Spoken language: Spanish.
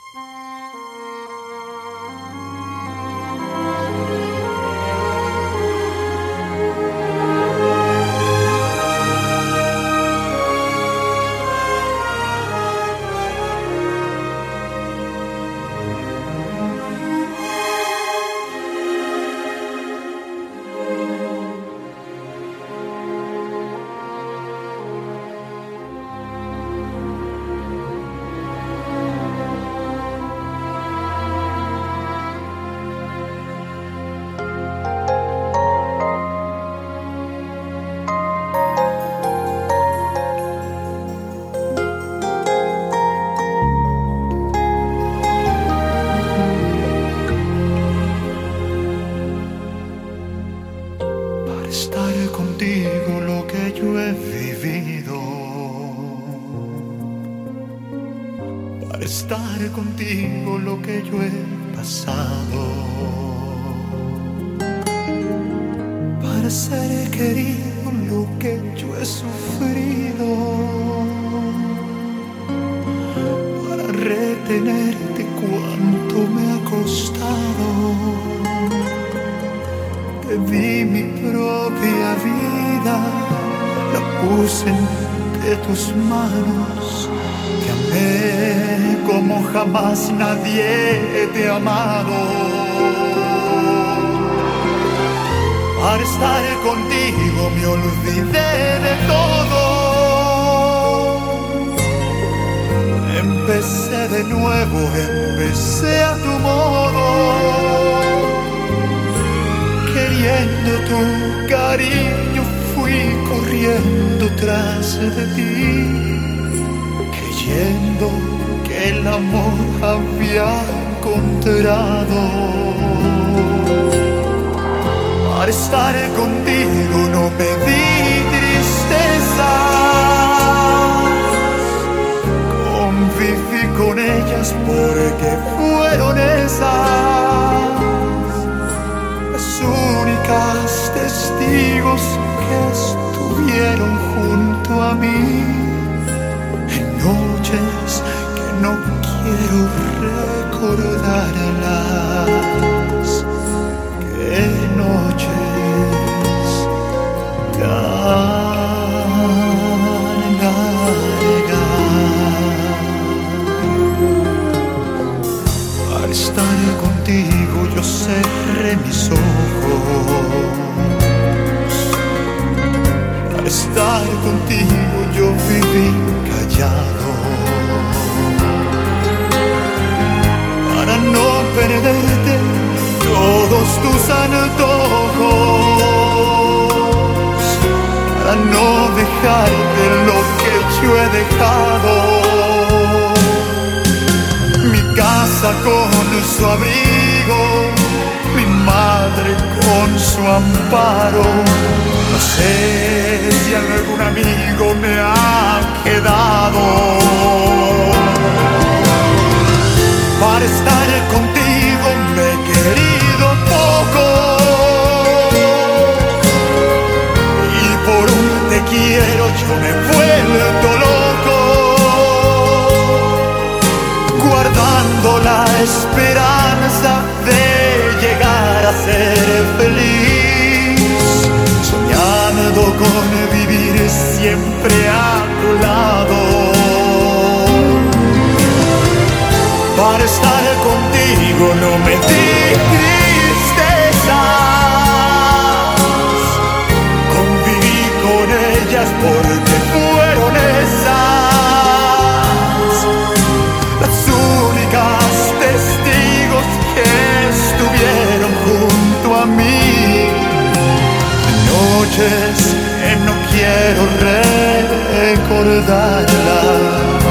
Estar contigo lo que yo he vivido, para estar contigo lo que yo he pasado, para ser querido lo que yo he sufrido, para retenerte cuánto me ha costado. Te di mi propia vida, la puse entre tus manos. Te amé como jamás nadie te ha amado. Para estar contigo me olvidé de todo. Empecé de nuevo, empecé a tu modo. Queriendo tu cariño fui corriendo tras de ti, creyendo que el amor había encontrado. Para estar contigo no me di tristezas, conviví con ellas porque fueron esas las únicas testigos que estuvieron junto a mí en noches que no quiero recordarlas. Qué noches tan largas. Para estar contigo yo cerré mis ojos, para estar contigo yo viví callado, para no perderte todos tus antojos, para no dejarte lo que yo he dejado. Mi casa con su abrigo, mi madre con su amparo. No sé si algún amigo me ha quedado. Para estar contigo me he querido poco, y por un te quiero yo me he vuelto loco, guardando la esperanza de llegar a ser feliz, soñando con vivir siempre a tu lado. Para estar contigo no me di tristezas, conviví con ellas porque fueron esas las únicas testigos que estuvieron junto a mí en noches que no quiero recordarlas.